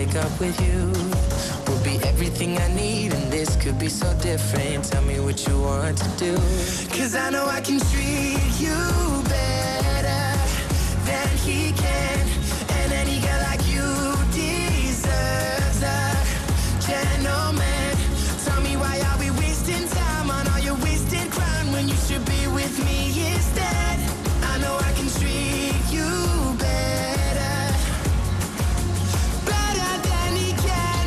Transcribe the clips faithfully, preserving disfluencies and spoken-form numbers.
wake up with you. Will be everything I need, and this could be so different. Tell me what you want to do. Cause I know I can treat you better than he can. And any girl like you deserves a gentleman. Tell me why are we wasting time on all your wasted crime when you should be with me instead. I know I can treat you better, better than he can,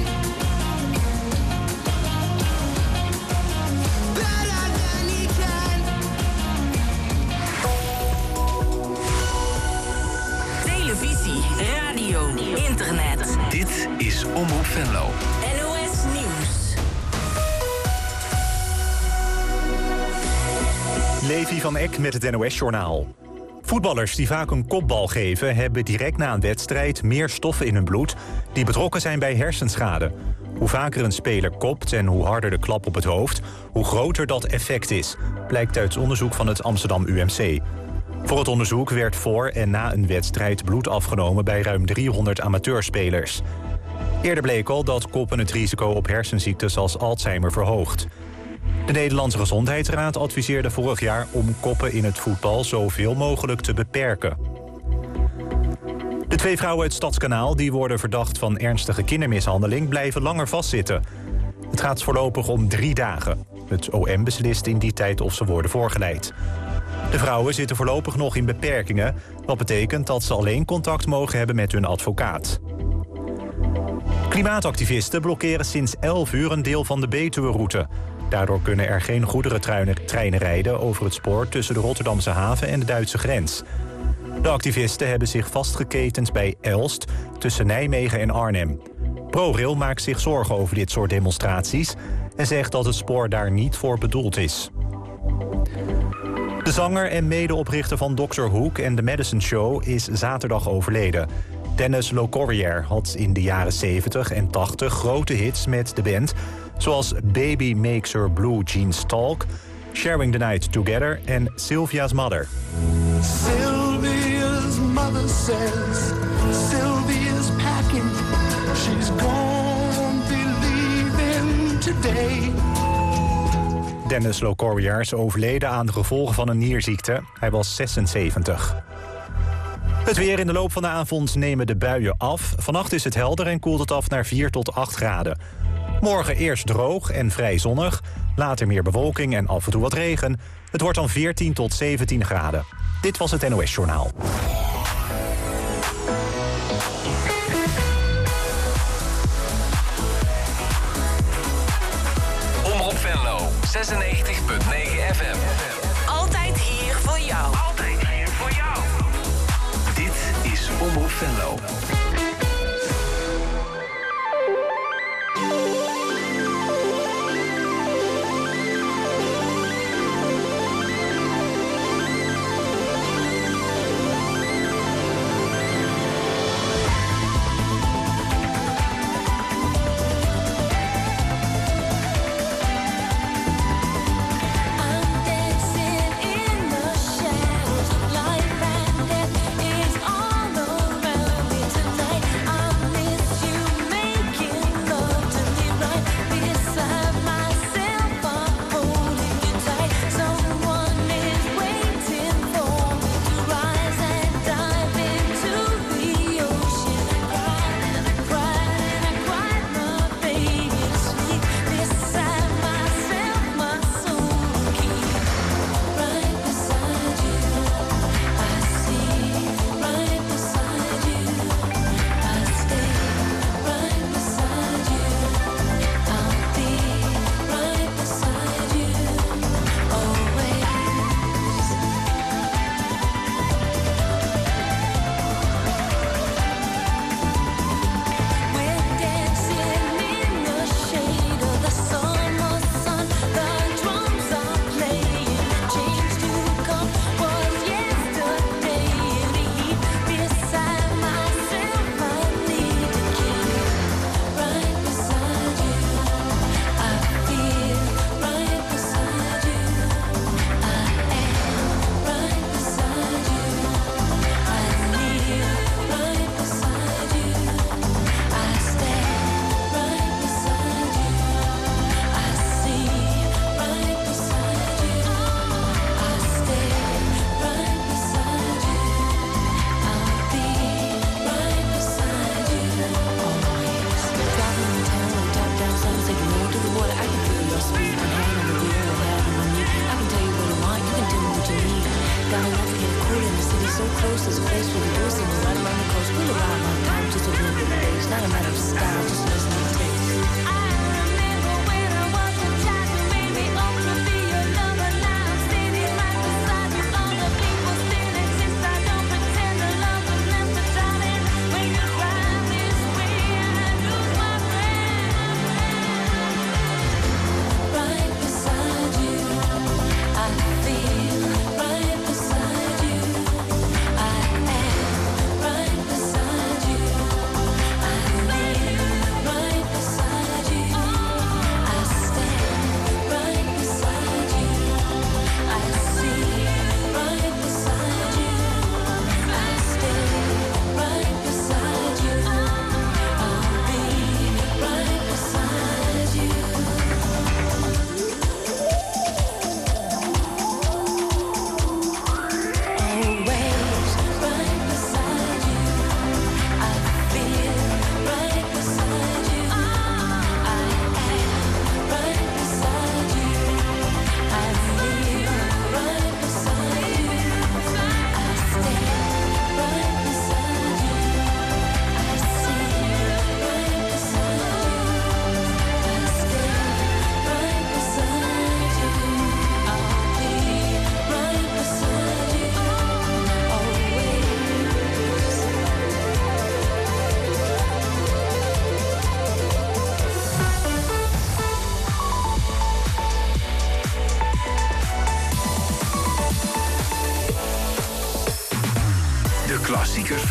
better than he can. Televisie, radio, internet. Dit is Omroep Venlo. N O S Nieuws. Levi van Eck met het N O S-journaal. Voetballers die vaak een kopbal geven, hebben direct na een wedstrijd meer stoffen in hun bloed die betrokken zijn bij hersenschade. Hoe vaker een speler kopt en hoe harder de klap op het hoofd, hoe groter dat effect is, blijkt uit onderzoek van het Amsterdam U M C. Voor het onderzoek werd voor en na een wedstrijd bloed afgenomen bij ruim driehonderd amateurspelers. Eerder bleek al dat koppen het risico op hersenziektes als Alzheimer verhoogt. De Nederlandse Gezondheidsraad adviseerde vorig jaar om koppen in het voetbal zoveel mogelijk te beperken. De twee vrouwen uit Stadskanaal die worden verdacht van ernstige kindermishandeling blijven langer vastzitten. Het gaat voorlopig om drie dagen. Het O M beslist in die tijd of ze worden voorgeleid. De vrouwen zitten voorlopig nog in beperkingen, wat betekent dat ze alleen contact mogen hebben met hun advocaat. Klimaatactivisten blokkeren sinds elf uur een deel van de Betuwe-route. Daardoor kunnen er geen goederentreinen rijden over het spoor tussen de Rotterdamse haven en de Duitse grens. De activisten hebben zich vastgeketend bij Elst tussen Nijmegen en Arnhem. ProRail maakt zich zorgen over dit soort demonstraties en zegt dat het spoor daar niet voor bedoeld is. De zanger en medeoprichter van doctor Hook en The Madison Show is zaterdag overleden. Dennis Locorriere had in de jaren zeventig en tachtig grote hits met de band, zoals Baby Makes Her Blue Jeans Talk, Sharing the Night Together en Sylvia's Mother. Sylvia's mother says Sylvia's packing. She's gonna be leaving today. Dennis Locorriere is overleden aan de gevolgen van een nierziekte. Hij was zesenzeventig. Het weer: in de loop van de avond nemen de buien af. Vannacht is het helder en koelt het af naar vier tot acht graden. Morgen eerst droog en vrij zonnig. Later meer bewolking en af en toe wat regen. Het wordt dan veertien tot zeventien graden. Dit was het N O S-journaal. Omroep Venlo, zesennegentig komma negen F M. Altijd hier voor jou. Altijd hier voor jou. Dit is Omroep Venlo.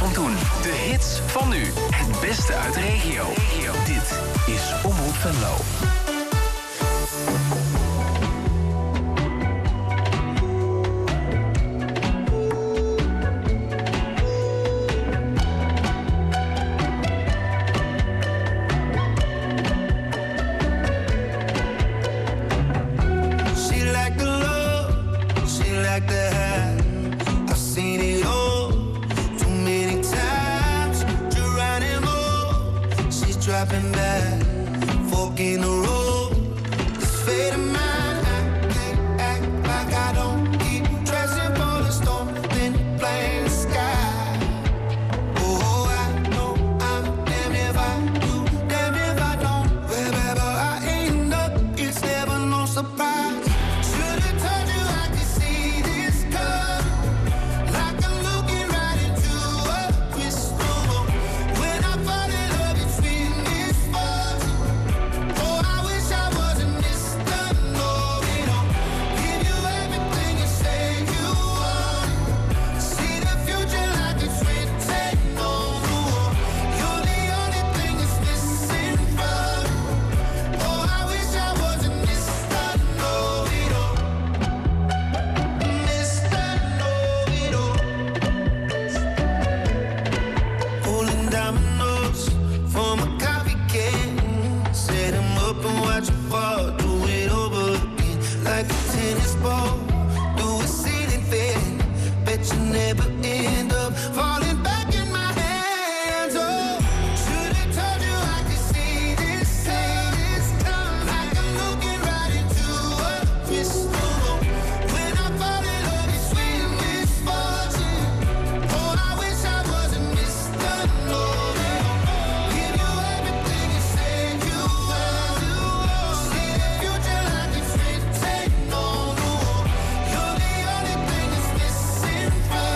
van toen. De hits van nu. Het beste uit de regio. Dit is Omroep Venlo. Dropping back, fork in the road. This fate of mine, I can't act like I don't keep dressing for the storm, then plain sky. Oh, I know I'm damned if I do, damned if I don't. Wherever I end up, it's never no surprise. Should've told you I could see this coming, like I'm looking right into a crystal ball. When I fall in love, it's never end up falling back in my hands. Oh, should've told you I could see this, see this coming, like I'm looking right into a crystal ball. When I fall in love, it's sweet misfortune. Oh, I wish I wasn't Mister Know-It-All. Give you everything you said you would. See the future like it's written on the wall. You're the only thing that's missing from.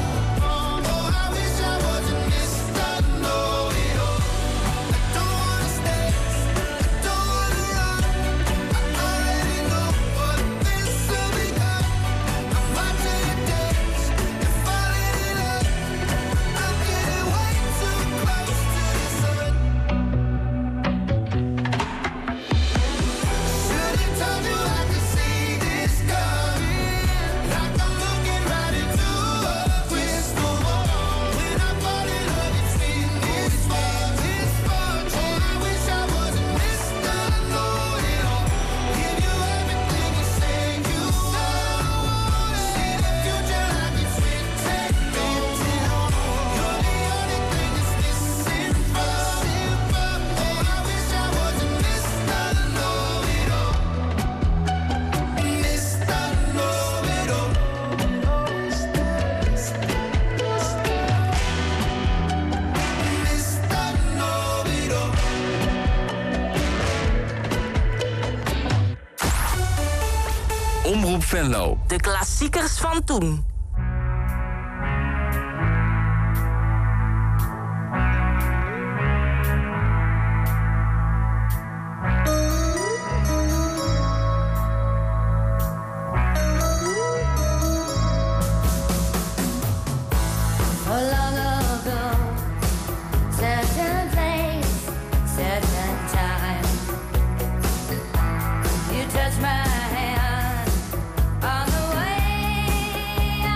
Omroep Venlo. De klassiekers van toen. Touch my hand on the way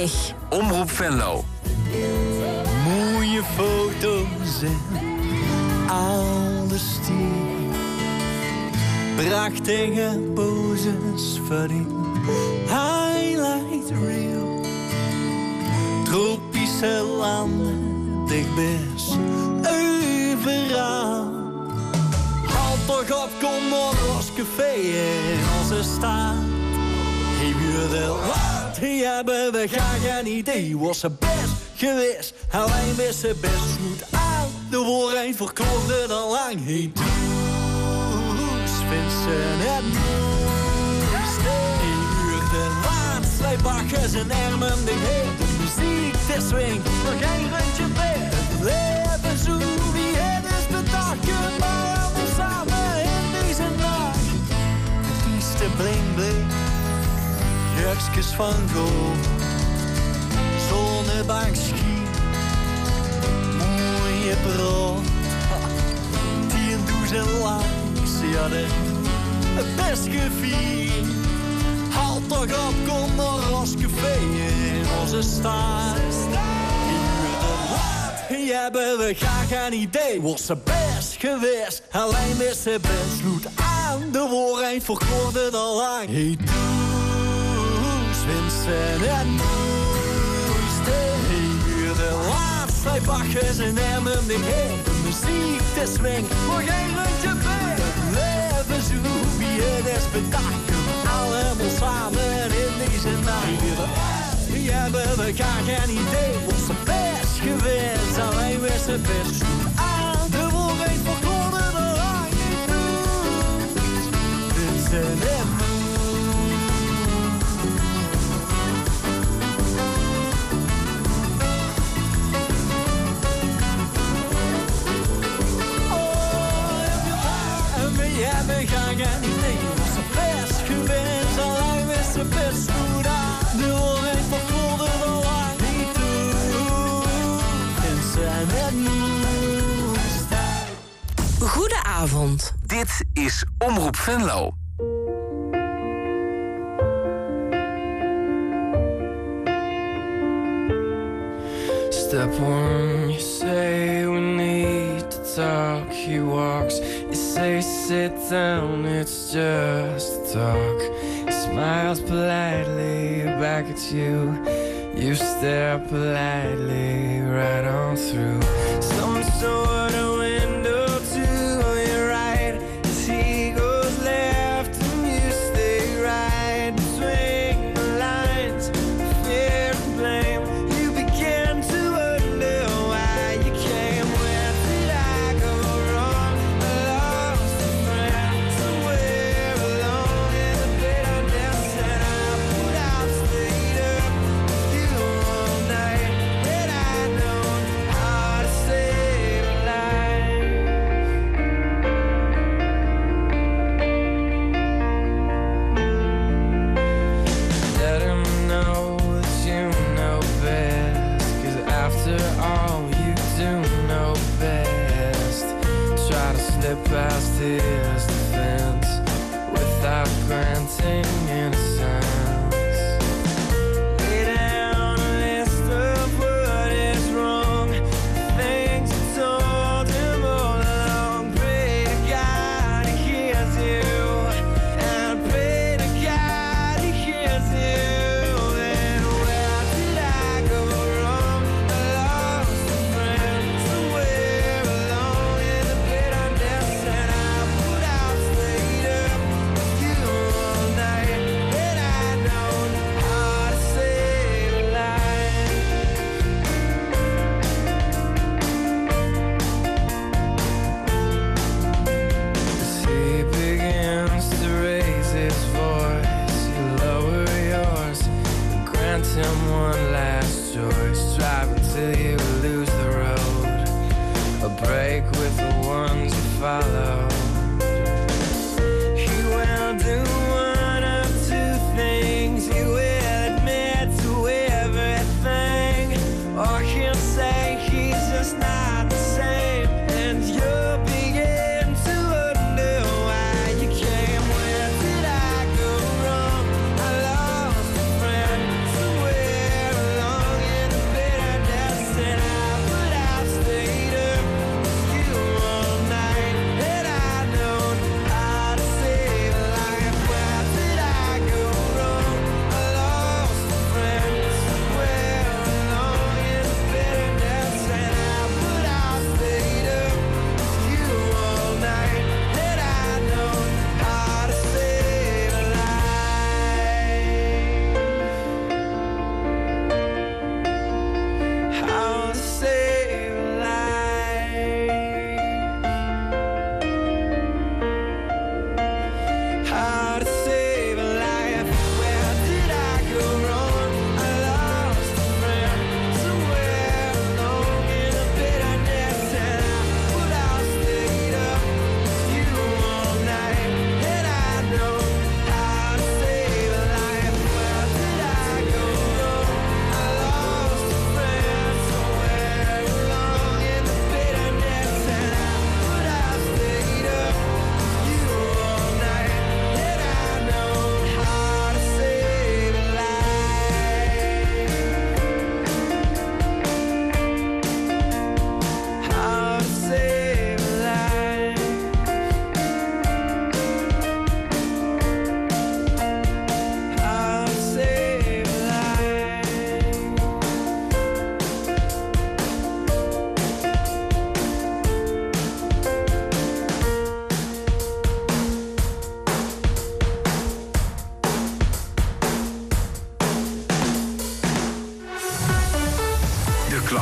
weg. Omroep Venlo. Mooie foto's en oude stier. Prachtige poses van die highlight reel. Tropische landen, dichtbest overal. Halt toch op, kom op, ons café in onze stad. Hey, buurde, wat hebben we graag een idee. Was ze best geweest, alleen wist ze best goed aan. De waarheid verkondigde al lang. Hey, Does, Vincent en Moes. Hey, buurde, laat, zij bakken zijn armen dicht. De muziek, de swing, nog geen rondje meer. Het leven zo wie het is bedacht. Maar allemaal samen in deze nacht. Het is de bling bling. Jurkjes van goud, zonnebank ski, mooie brood, tien duizend likes, ja de het best gevierd. Halt toch op, kom naar ons café in onze stad. Hier hebben we graag een idee, was ze best geweest, alleen wist ze best goed aan. De waarheid verkoorde al lang. Hey, Vincent en Moes. Hey, buurde, laat, zij bakken zijn armen dicht. De muziek, de swing, voor geen rondje meer. Het leven zo wie het is bedacht. Allemaal samen in deze nacht. Hier hebben we graag een idee. Was ze best geweest, alleen wist ze best goed aan. De waarheid verkoorde er lang niet toe. Vincent en Moes. We gaan geen idee, was ze best geweest, alleen wist ze best goed aan. De waarheid verkoelde er lang niet toe. En zijn het moest. Goedenavond. Dit is Omroep Venlo. Step one, you say we need to talk. He walks, you say sit down, it's just talk. He smiles politely back at you. You stare politely right on through some sort of window to your right. As he goes left and you stay right between the lines. Fear and blame. You begin to wonder why you came. Where did I go wrong? I lost a friend somewhere alone in the bitterness, and I put out, stayed up with you all night. Had I known how to save a life. Let him know that you know best, 'cause after all you do know best. Try to slip past his defense without granting innocence. Lay down a list of what is wrong, things you told him all along. Pray to God he hears you, and pray to God he hears you. And where did I go wrong? I lost a friend somewhere alone in the bitterness, and I put out, stayed up with you all night. Had I known how to save a life. As he begins to raise his voice, you lower yours, grant him one last choice. Drive until you lose the road, a break with the ones you follow. He will do one of two things. He will admit to everything, or he'll say he's just not the same. And you'll begin to wonder why you came. Where did I go wrong? I lost a friend somewhere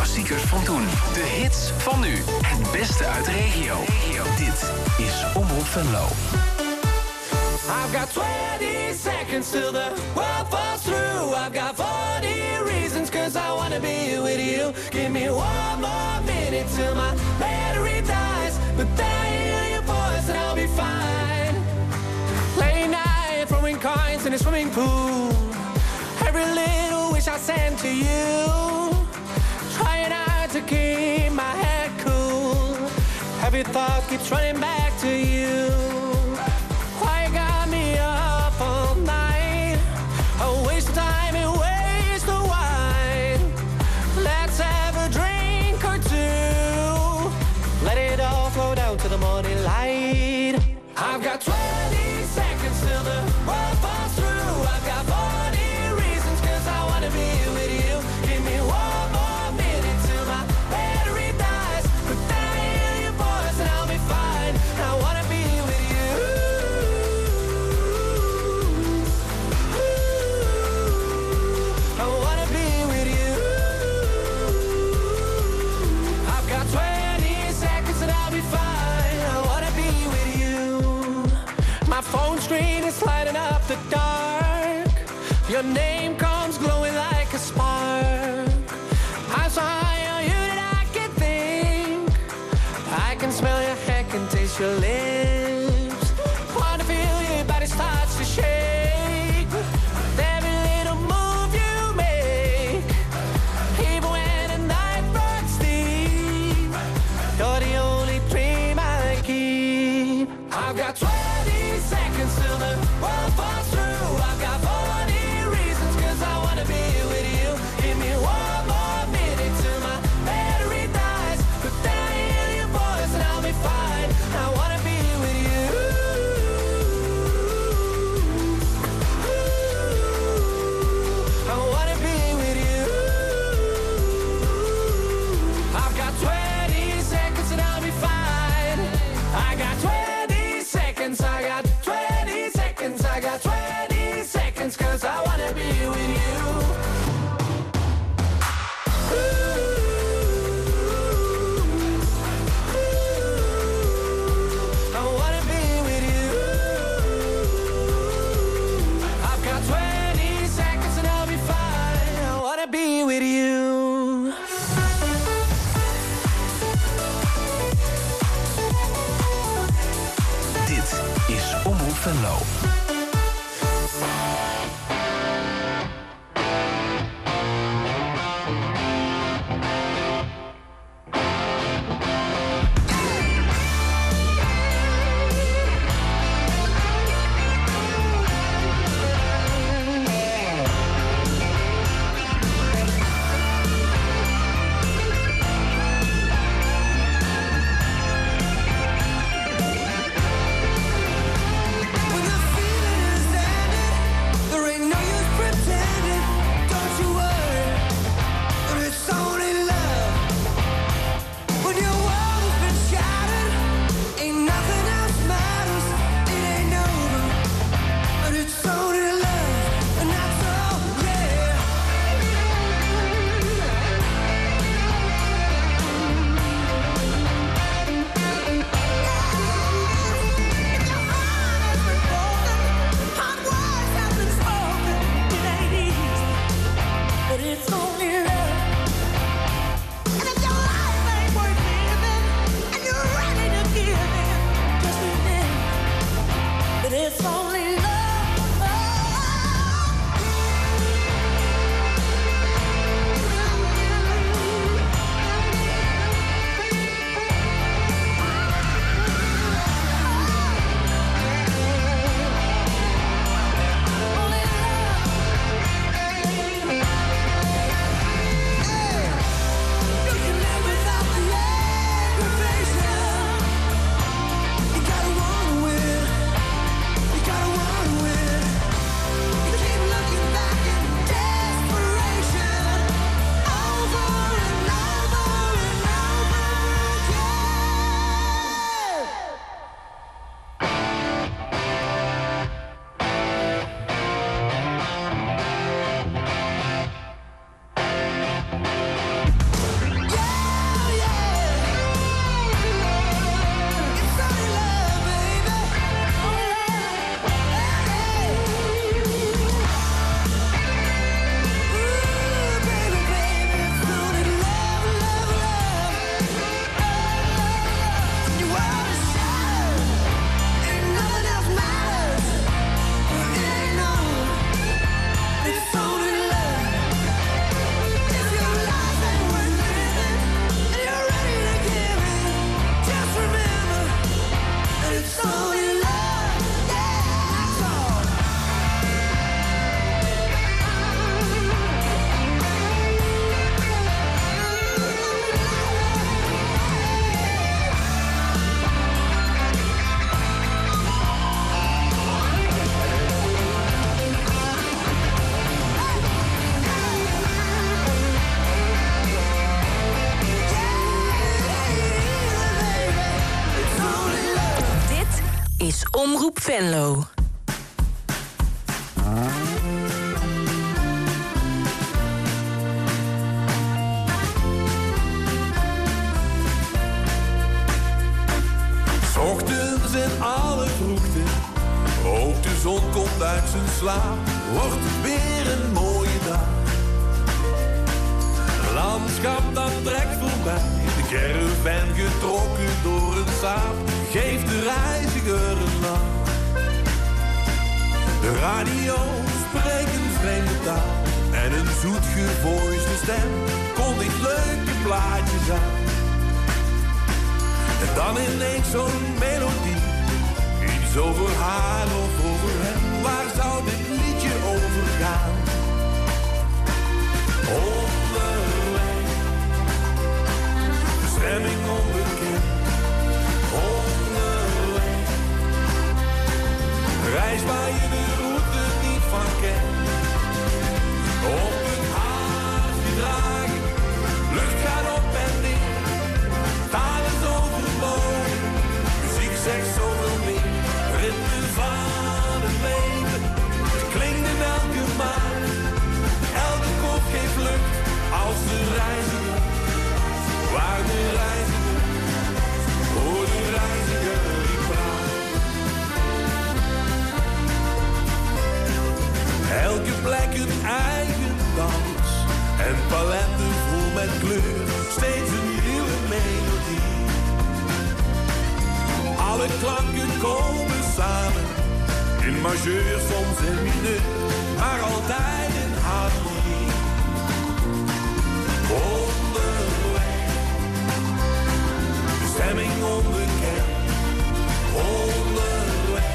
klassiekers van toen. De hits van nu. Het beste uit de regio. Dit is Omroep Venlo. I've got twenty seconds till the world falls through. I've got forty reasons cause I wanna be with you. Give me one more minute till my battery dies. But then I hear your voice and I'll be fine. Late night throwing coins in a swimming pool. Every little wish I send to you. Trying hard to keep my head cool. Every thought keeps running back to you. Why you got me up all night? A waste of time and waste of wine. Let's have a drink or two. Let it all flow down to the morning light. I've got twenty seconds till the world falls through. I've got forty reasons cause I wanna be with you. Give me one more minute till my battery dies. But then I hear your voice and I'll be fine. I wanna be with you. I wanna be with you. I've got twenty seconds and I'll be fine. I wanna be with you. My phone screen is lighting up the dark. Your name comes glowing like a spark. I'm so high on you that I can think. I can smell your hair, can taste your lips. Wanna feel your body starts to shake. With every little move you make. Even when the night runs deep, you're the only dream I keep. I've got twenty seconds till the world falls through. I've got forty reasons cause I wanna be with you. Give me one more minute till my battery dies. But then I hear your voice and I'll be fine. I wanna be with you. I wanna be with you. I've got twenty seconds and I'll be fine. I got twenty seconds, I got twenty seconds, I got twenty seconds cause I wanna be with you. I wanna be with you. I've got twenty seconds and I'll be fine. I wanna be with you. Dit is Omroep Venlo. is Omroep Venlo. Ochtends in alle vroegte, ook de zon komt uit zijn slaap, wordt het weer een mooie dag. Het landschap dat trekt voorbij, de caravan getrokken door een saap, geeft de reiziger een lach. De radio spreekt een vreemde taal en een zoet gevoiste stem kondigt leuke plaatjes aan. En dan ineens zo'n melodie, iets over haar of over hem. Waar zou dit liedje over gaan? Onderweg, bestemming onbekend. Onderweg, reis waar je de route niet van kent. Op het hart gedragen, lucht gaat op en neer. Taal is overbodig, muziek zegt zoveel meer. Ritme van het leven, het klinkt in elke maat. Elke kop geeft lucht als de reiziger. Waar de reiziger, voor de reiziger die praat. Elke plek een eigen dans en paletten vol met kleur. Steeds een nieuwe melodie. Alle klanken komen samen, in majeur, soms in mineur, maar altijd in harmonie. Onderweg, bestemming onbekend. Onderweg,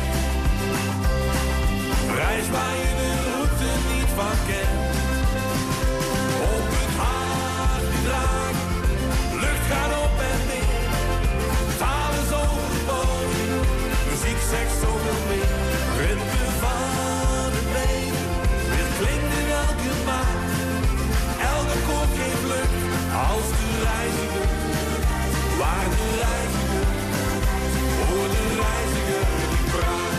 reis waar je de route niet van kent. Op het hart gedragen, lucht gaat op en neer. Taal is overbodig, muziek zegt zoveel meer. Ritme van het leven, weer klinkt in elke maat. Elke koop geeft lucht als de reiziger. Waar de reiziger, voor de reiziger die praat.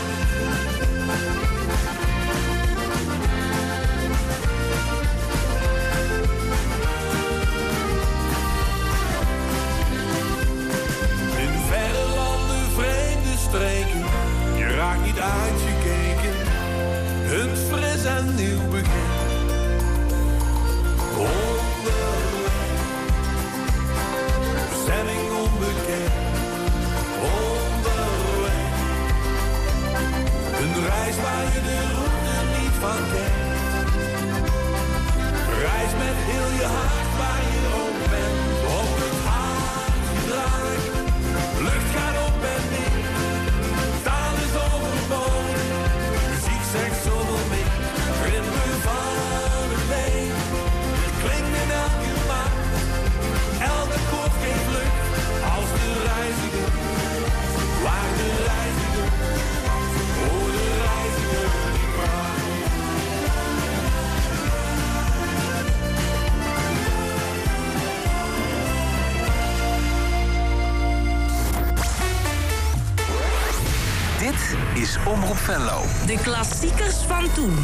Streken, je raakt niet uitgekeken, een fris en nieuw begin. Onderweg, bestemming onbekend. Onderweg, een reis waar je de route niet van kent. Reis met heel je hart waar je ook bent. Op het hart gedragen, lucht gaat op en neer. Muziek zegt zoveel meer. Ritme van het leven, het klinkt in elke maat. Elke koop geeft lucht als de reiziger. Waar de reiziger, voor de reiziger die praat. Dit is Omroep Venlo. De klassiekers van toen.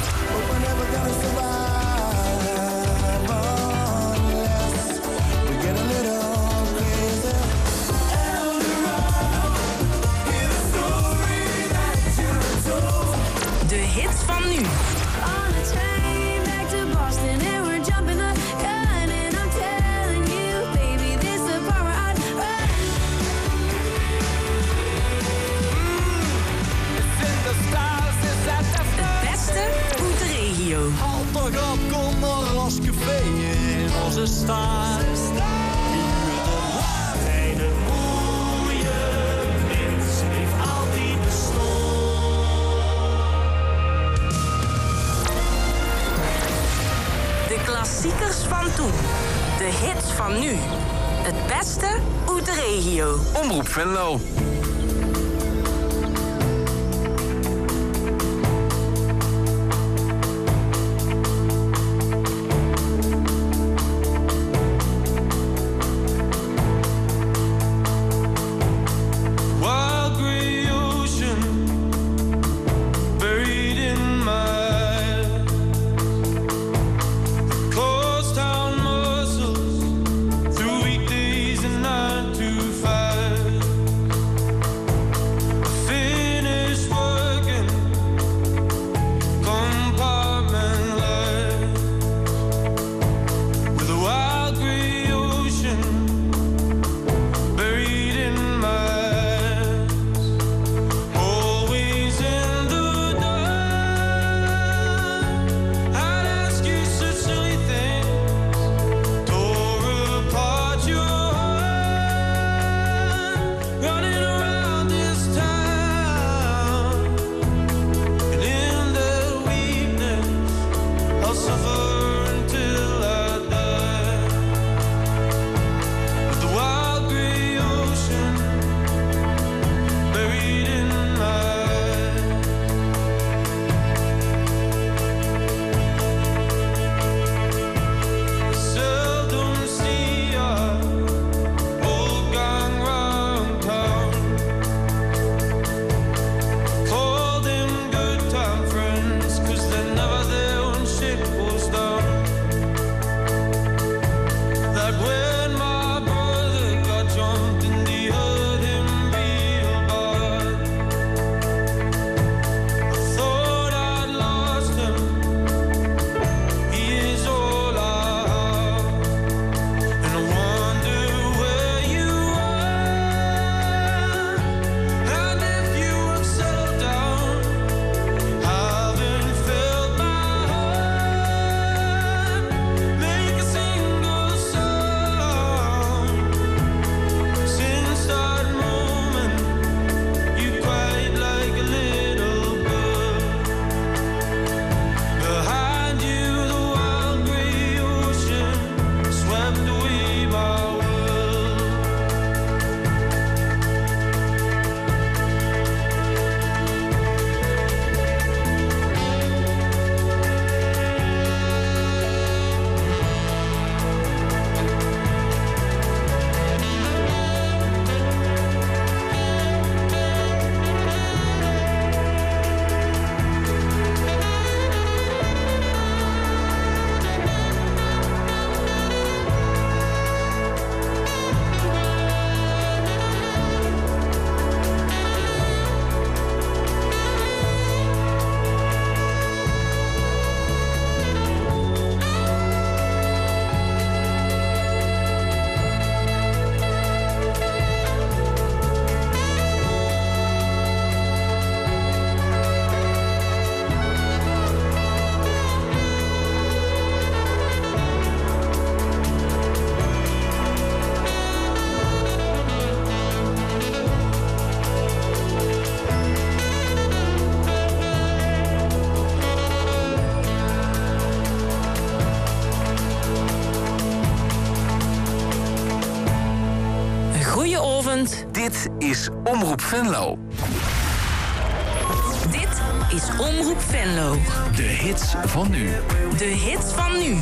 De hits van nu. Altijd op kom naar ons café in onze stad. Hier de waarheid, het mooie mens heeft altijd bestaan. De klassiekers van toen. De hits van nu. Het beste uit de regio. Omroep Venlo. Wild grey ocean Goedenavond. Dit is Omroep Venlo. Dit is Omroep Venlo. De hits van nu. De hits van nu.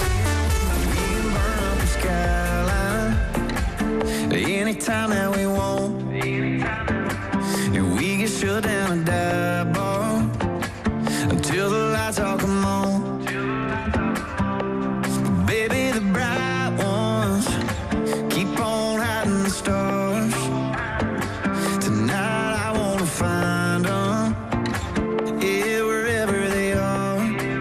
Anytime that we want, we get shut down and die bar until the lights all come on. Baby, the bright ones keep on hiding the stars. Tonight I wanna find them, yeah, wherever they are.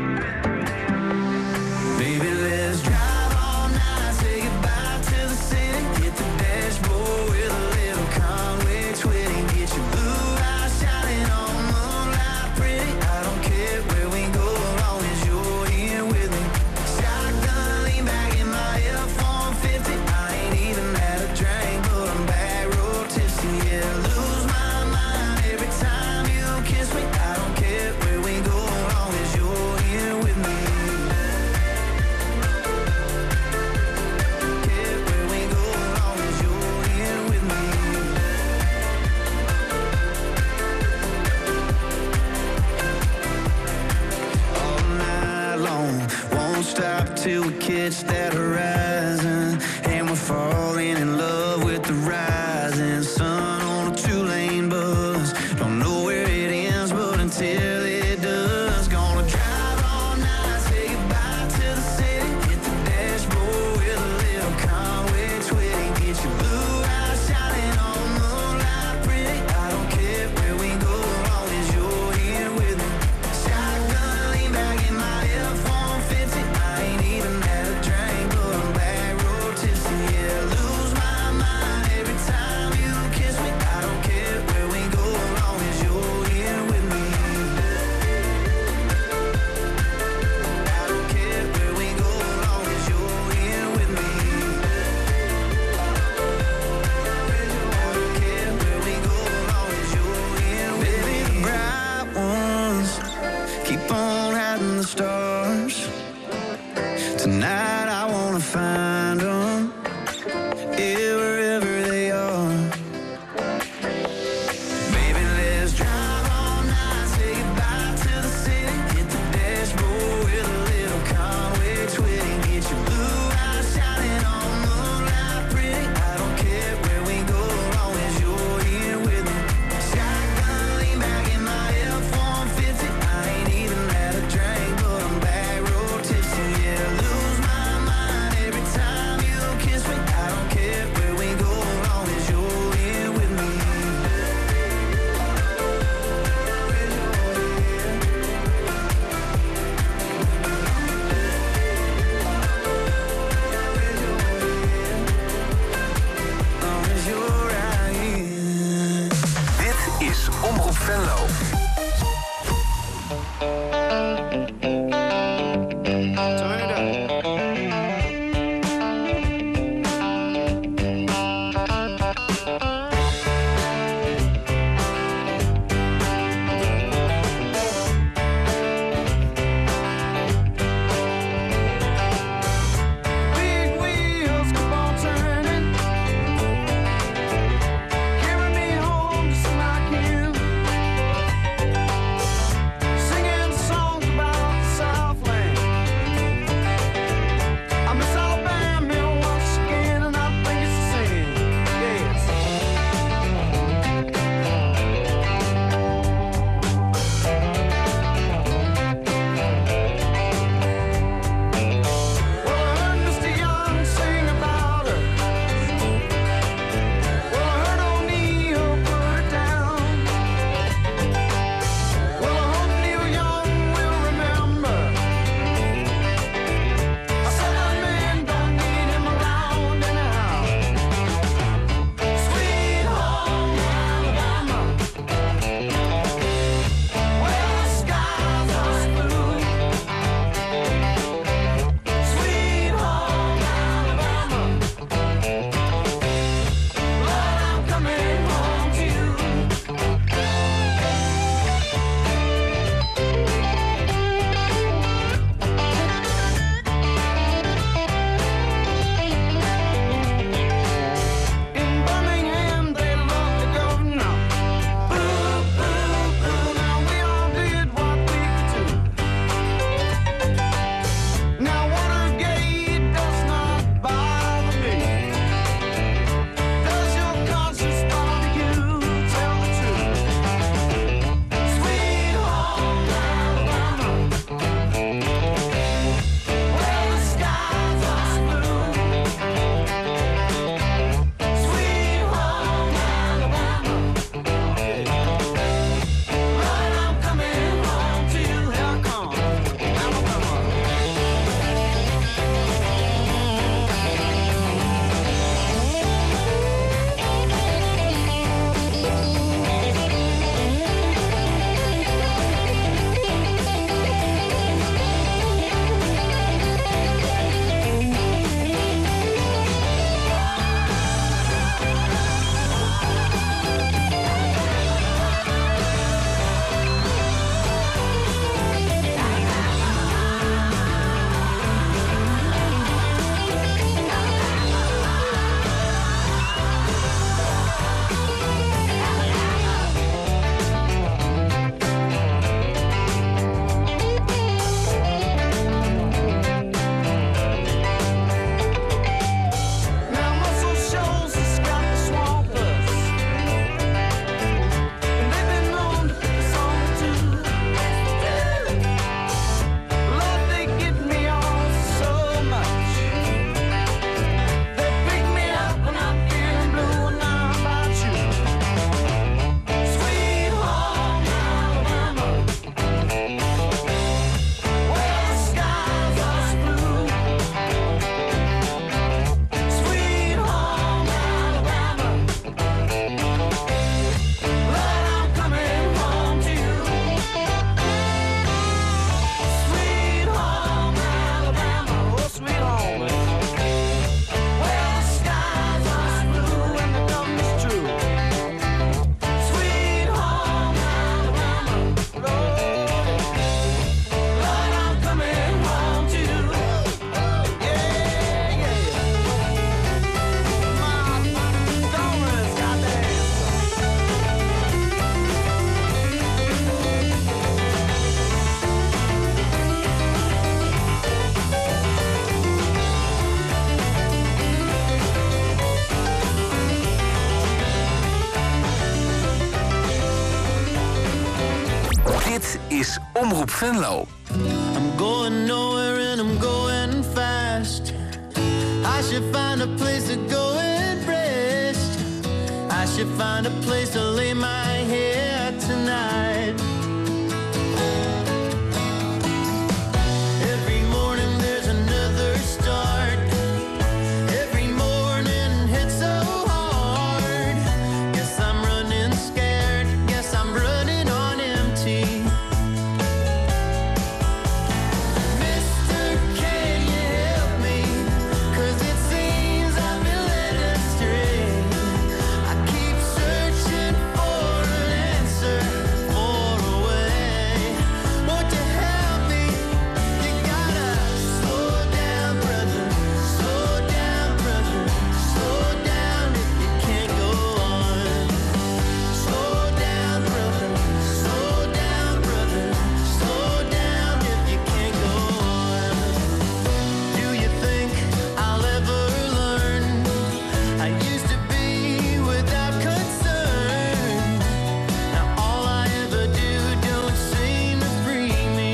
Baby, let's drive all night, say goodbye to the city, hit the dashboard with a little Conway twitty, get your blue eyes shining on moonlight pretty. I don't care where we go, as long as you're here with me. Shotgun lean back in my F one fifty. I ain't even had a drink, but I'm back road tipsy. Yeah, lose my mind every time you kiss me. I don't care where we go, as long as you're here with me. Care where we go, as long as you're here with me. All night long, won't stop till we catch that horizon, and we're falling in love with the rising sun on a two-lane bus. Don't know where it ends, but until it does, gonna drive all night, say goodbye to the city, hit the dashboard with a little Conway twitty, get your blue eyes shining on moonlight pretty. I don't care where we go, as long as you're here with me. Shotgun lean back in my F one fifty. I ain't even had a drink, but I'm back road tipsy. Yeah, lose my mind every time you kiss me. I don't care where we go, as long as you're here with me. I don't care where we go, as long as you're here with me. I don't care where we go, as long as you're here with me. Baby, the bright ones keep on hiding the stars. Tonight I wanna find them, yeah, wherever they are. Baby, let's drive all night, say goodbye to the city, hit the dashboard with a little Conway twitty, get your blue eyes shining on moonlight pretty. I don't care where we go, as long as you're here with me. Shotgun lean back in my F one fifty. I ain't even had a drink, but I'm back road tipsy. Yeah, lose my mind every time Dit is Omroep Venlo. I'm going nowhere and I'm going fast. I should find a place to go and rest. I should find a place to lay my head tonight. Every morning there's another start. Every morning hits so hard. Guess I'm running scared. Guess I'm running on empty. Mister, can you help me? 'Cause it seems I've been led astray. I keep searching for an answer, for a way. Won't you help me? You gotta slow down, brother. Slow down, brother. Slow down if you can't go on. Slow down, brother. Slow down, brother. Slow down if you can't go on. Do you think I'll ever learn? I used to be without concern. Now all I ever do don't seem to free me.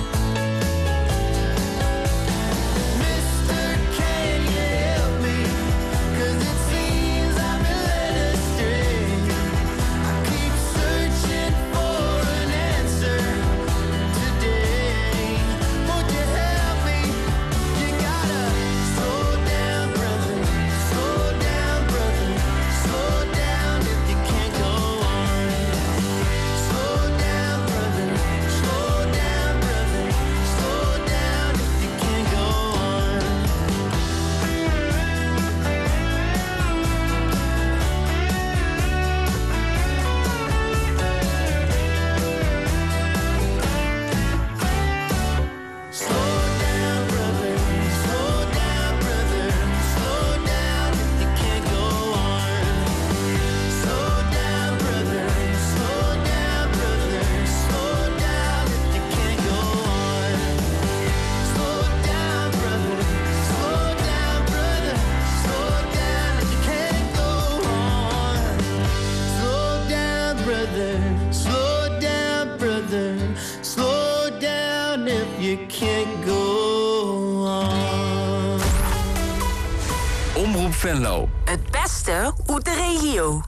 Mister, can you help me? 'Cause it seems I've been led astray. I keep searching for an answer today. Won't you help me? You gotta slow down, brother. Slow down, brother. Slow down if you can't go on. Slow down, brother. Slow down, brother. Slow down if you can't go on. Slow down, brother. Slow down, brother. Slow down if you can't go on. Slow down, brother. Slow down, brother. Slow down if you can't go on. Slow down, brother. Slow down, brother. Slow down if you can't go on. Slow down, brother. Slow down, brother. Slow down if you can't go on. Omroep Venlo. Het beste uit de regio.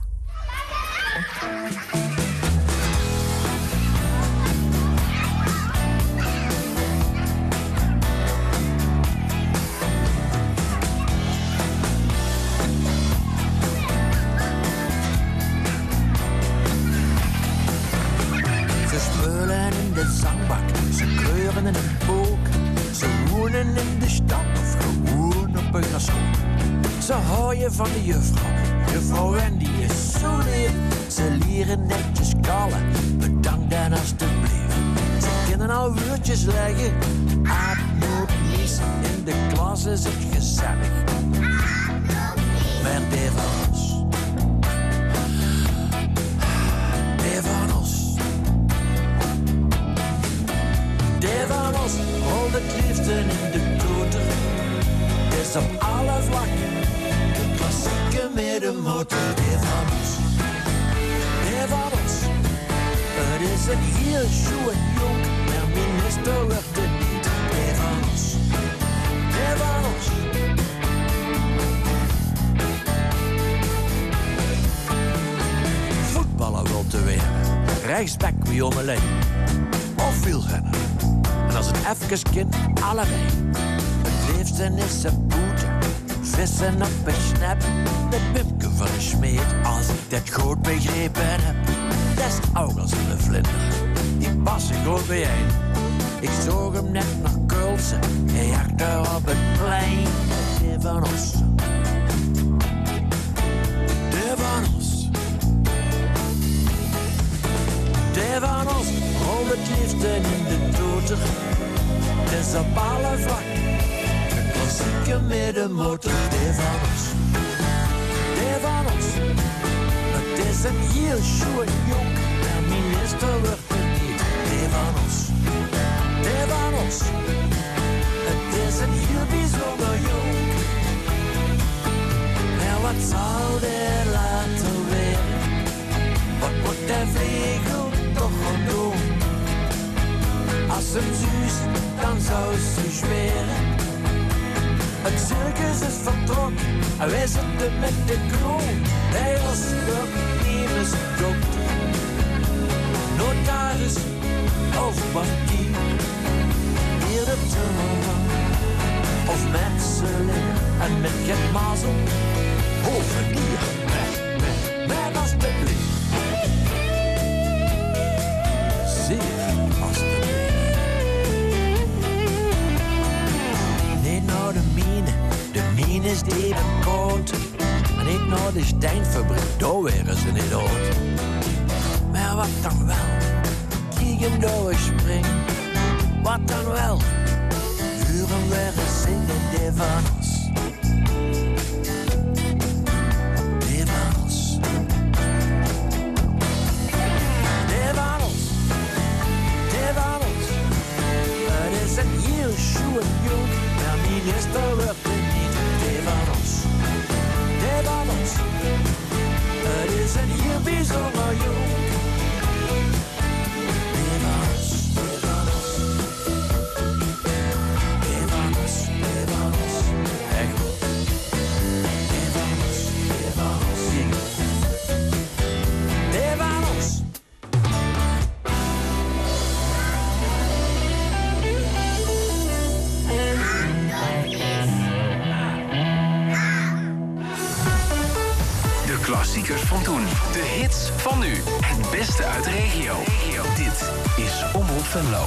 Ze spelen in de zandbak, ze kleuren in een boek. Ze wonen in de stad of gewoon op een school. Ze houden van de juffrouw, juffrouw Wendy is zo lief. Ze leren netjes kallen, bedankt en alstublieft. Ze kunnen al woordjes leggen, aap, noot, lies. In de klas is het gezellig. Maar die van ons, die van ons. Die van ons, al het liefde in de toeter. Is op alle vlakken, de klassieke middenmotor. Die van ons, die van ons. Het is een heel schoon jong, maar minister wordt het niet. Die van ons, die van ons. Voetballen wil te winnen, rechtsback wie om alleen. Of wielrennen, en als het even kind, allebei. Het liefste is een boete, vissen op een snap. Met Pimke van de Smeet, als ik dat goed begrepen heb. Dat is ook als een vlinder, die passen goed bijeen. Ik zoog hem net naar Kulsen, hij jachtte op het plein. Die van ons, die van ons. Die van ons, al het liefde in de toeter. Het is op alle vlakken, een klassieke middenmotor. Die van ons, die van ons. Het is een heel schoon jong, maar minister wordt het niet. Die van ons, die van ons. Het is een heel bijzonder jong. Maar wat zal die later weer? Wat moet de vliegel toch gaan doen? hem Suus, dan zou ze zweren. Het circus is vertrokken, en wij zitten met de kroon. Hij was werknemers dokter, notaris of bankier. Hier de timmerman of mensenleer. En met geen mazel, hovenier. Met, met, met alsjeblieft. Zeer alsjeblieft. Niet naar de mine, de mine is die even koud. Maar niet naar de steenfabriek, daar waren ze niet oud. Maar wat dan wel, kieken doorspringen. Wat dan wel, uren waren zingen die van ons. Die van ons. Die van ons. Die van ons. Het is een heel schoen jong, maar minister wordt het niet. Die van ons. Die van ons. Het is een heel bijzonder jong. Klassiekers van toen, de hits van nu, het beste uit de regio. Dit is Omroep Venlo.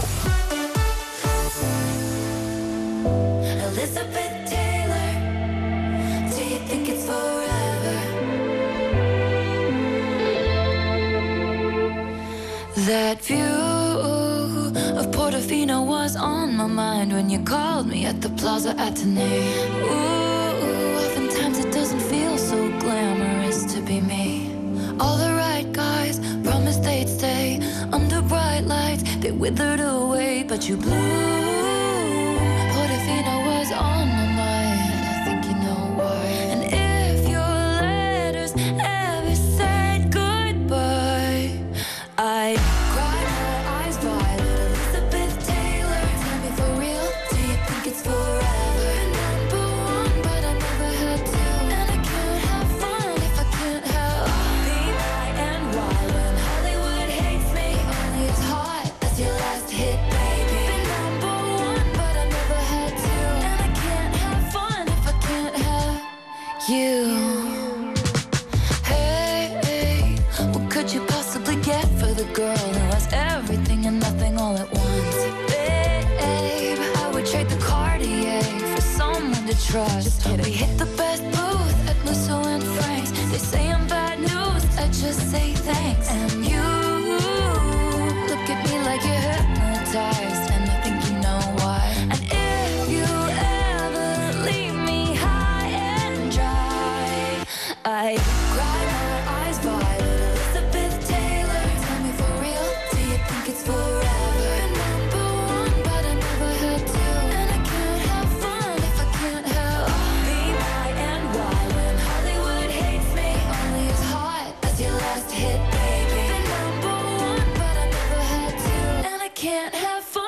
Elizabeth Taylor, do you think it's forever? That view of Portofino was on my mind when you called me at the Plaza Athénée. Ooh, oftentimes it doesn't feel so glamorous to be me. All the right guys promised they'd stay under bright lights. They withered away, but you blew. Portofino was on my mind. I think you know why. And if your letters ever said goodbye, I cried my eyes violet. Elizabeth Taylor, tell me for real, do you think it's forever? Number one, but I never had to. And I can't have fun if I can't have be my and why when Hollywood hates me. Only as hot as your last hit, baby. Been number one, but I never had to. And I can't have fun if I can't have you. Hey, what could you possibly get for the girl who has everything and nothing all at once? Babe, I would trade the Cartier for someone to trust. We hit the best booth at Musso and Frank's. They say I'm bad news, I just say thanks. And you look at me like you're hypnotized, and I think you know why. And if you ever leave me high and dry, I cry my eyes violet. Elizabeth Taylor, tell me for real, do you think it's forever? Been number one, but I never had to. And I can't have fun if I can't have be my and why when Hollywood hates me. Only as hot as your last hit, baby. Been number one, but I never had to. And I can't have fun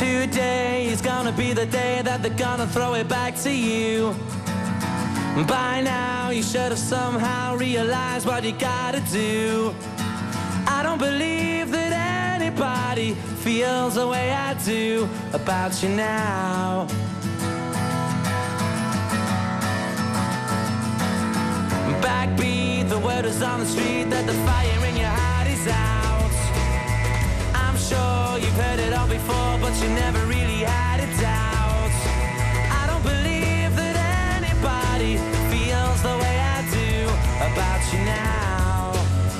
Today is gonna be the day that they're gonna throw it back to you. By now you should have somehow realized what you gotta do. I don't believe that anybody feels the way I do about you now. Backbeat, the word is on the street that the fire in your heart is out. I'm sure you've heard it all before, but you never really had a doubt. I don't believe that anybody feels the way I do about you now.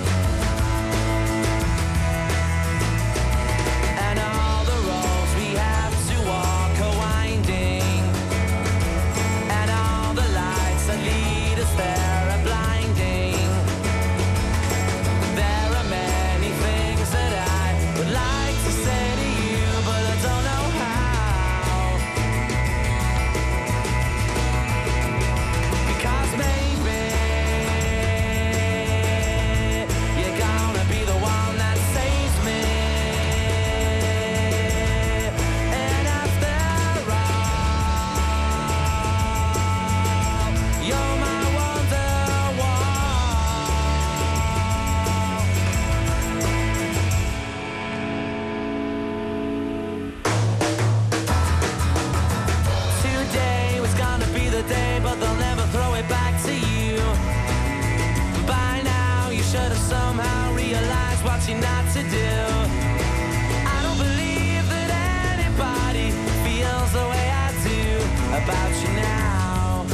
And all the roads we have to walk are winding, and all the lights that lead us there are blinding. There are many things that I would like to say to you, but I don't know how. Because maybe you're gonna be the one that saves me. And after all, you're my Wonderwall. Today was gonna be the day, but they'll never throw it back to you. By now you should have somehow realized what you're not to do. I don't believe that anybody feels the way I do about you now.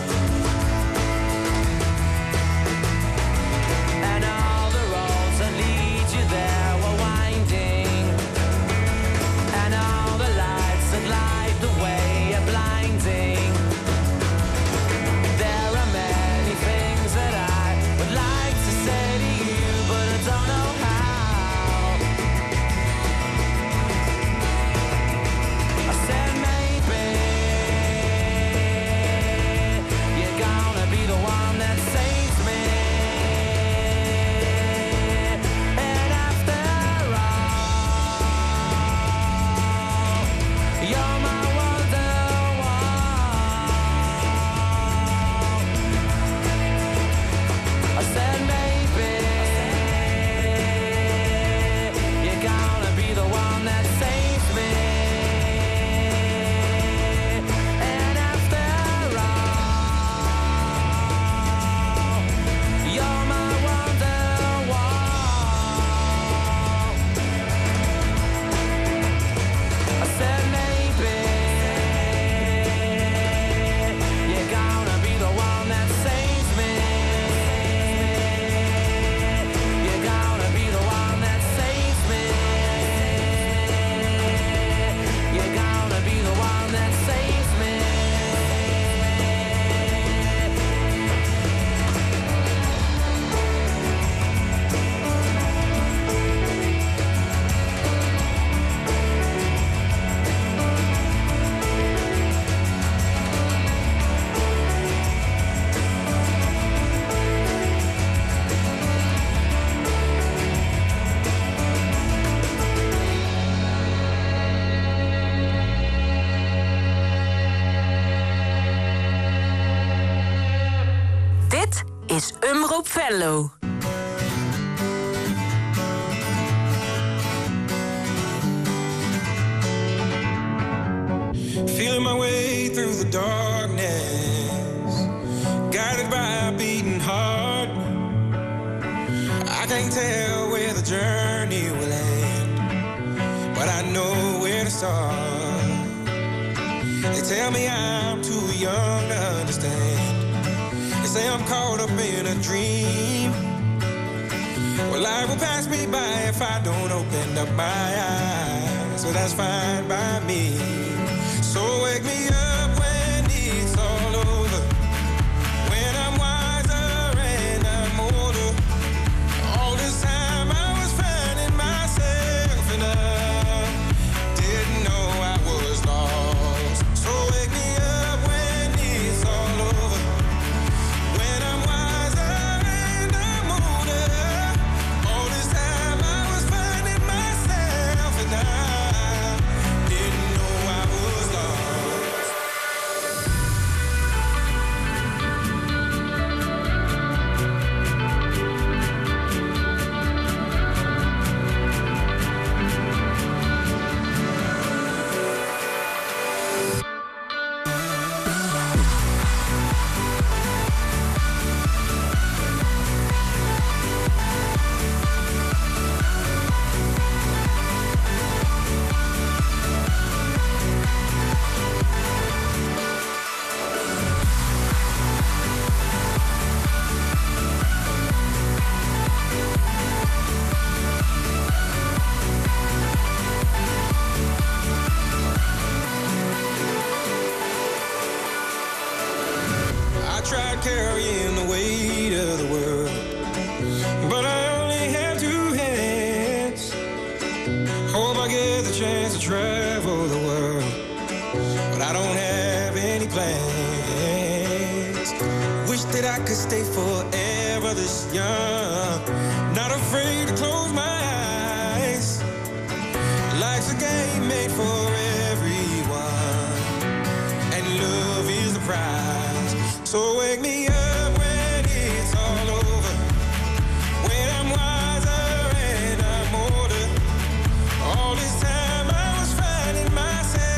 And all the roads that lead you there were winding, and all the lights that light the way are blinding. There are many things that I would like to say to you, but I don't know how. I said maybe you're gonna be the one that saves me. And after all, you're my Wonderwall. I said maybe you're gonna be the one that saves me. And after all, you're my Wonderwall. I said maybe you're gonna be the one that saves me. You're gonna be the one that saves me. You're gonna be the one that saves me. Dit is Omroep Venlo. Feeling my way through the darkness, guided by a beating heart. I can't tell where the journey will end, but I know where to start. They tell me I'm too young to understand. They say I'm caught up in a dream. Well, life will pass me by if I don't open up my eyes. So that's fine by me. So wake me up when it's all over, when I'm wiser and I'm older. All this time I was finding myself and I didn't know I was lost. So wake me up when it's all over, when I'm wiser and I'm older. All this time I was finding myself and I didn't had the chance to travel the world, but I don't have any plans. Wish that I could stay forever this young, not afraid to close my eyes. Life's a game made for everyone, and love is the prize. So wake me up